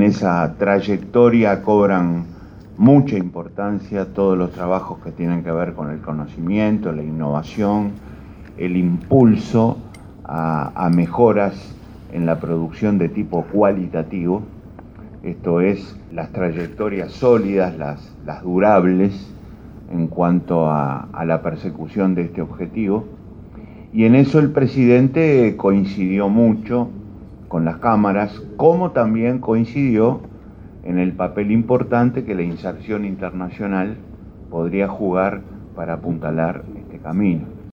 esa trayectoria cobran mucha importancia todos los trabajos que tienen que ver con el conocimiento, la innovación, el impulso a mejoras en la producción de tipo cualitativo, esto es, las trayectorias sólidas, las durables en cuanto a la persecución de este objetivo. Y en eso el presidente coincidió mucho con las cámaras, como también coincidió en el papel importante que la inserción internacional podría jugar para apuntalar este camino.